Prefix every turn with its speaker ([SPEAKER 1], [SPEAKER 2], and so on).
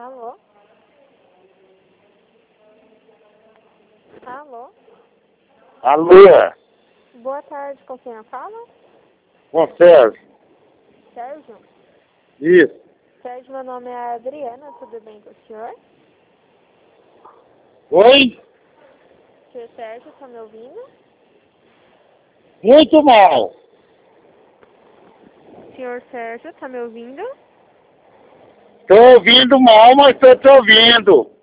[SPEAKER 1] Alô? Alô?
[SPEAKER 2] Alô?
[SPEAKER 1] Boa tarde, com quem eu falo?
[SPEAKER 2] Com Sérgio?
[SPEAKER 1] Sérgio?
[SPEAKER 2] Isso.
[SPEAKER 1] Sérgio, meu nome é Adriana, tudo bem com o senhor?
[SPEAKER 2] Oi?
[SPEAKER 1] Senhor Sérgio, tá me ouvindo?
[SPEAKER 2] Muito mal.
[SPEAKER 1] Senhor Sérgio, tá me ouvindo?
[SPEAKER 2] Tô ouvindo mal, mas tô te ouvindo.